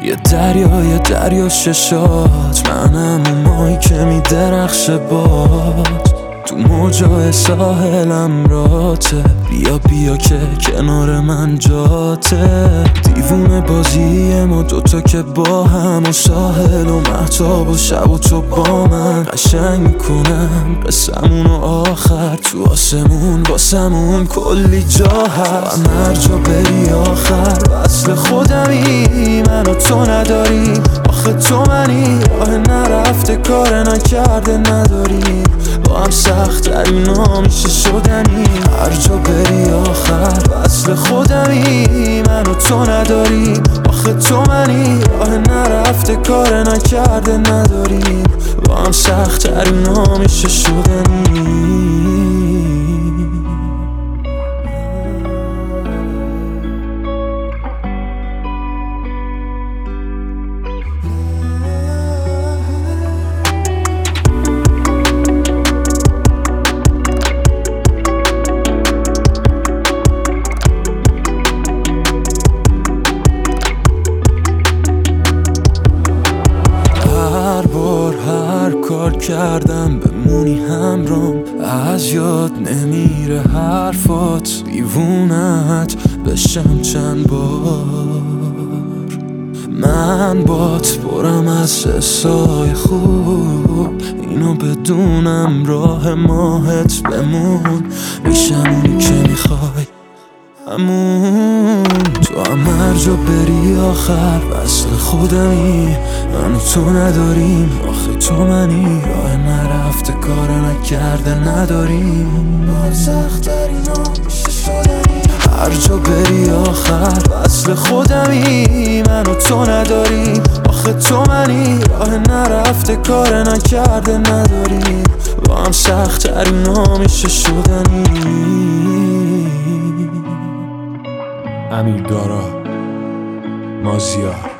یه دریا ششات، منم اون ماهی که میدرخشه باد تو موجای ساحلم راته. بیا که کنار من جاته. دیوونه بازی ما دوتا که با هم، و ساحل و مهتاب و شب و تو با من. قشنگ میکنم قسمون و آخر تو آسمون واسمون کلی جا هست. تو هر جا بری آخر وصل خودمی، من و تو نداریم. آخه تو منی، راه نرفته کار نکرده نداریم. با هم سخت ترینا میشه شدنی. هر جا بری آخر وصل خودمی، من و تو نداریم. آخه تو منی، راه نرفته کار نکرده نداریم. با هم سخت ترینا میشه شدنی. هر کار کردم بمونی همرام، از یاد نمیره حرفات. دیوونت بشم چند بار، من بات برم از حسای خوب. اینو بدونم راه ماهت بمون، میشم اونی که میخوای همون. تو هم هر جا بری آخر وصل خودمی، من و تو نداریم. آخه تو منی، راه نرفته کار نکرده نداریم. هر جا بری آخر وصل خودمی، من و تو نداریم. آخه تو منی، راه نرفته کار نکرده نداریم. با هم سخت ترینا میشه شدنی. امیردارا، مازیار.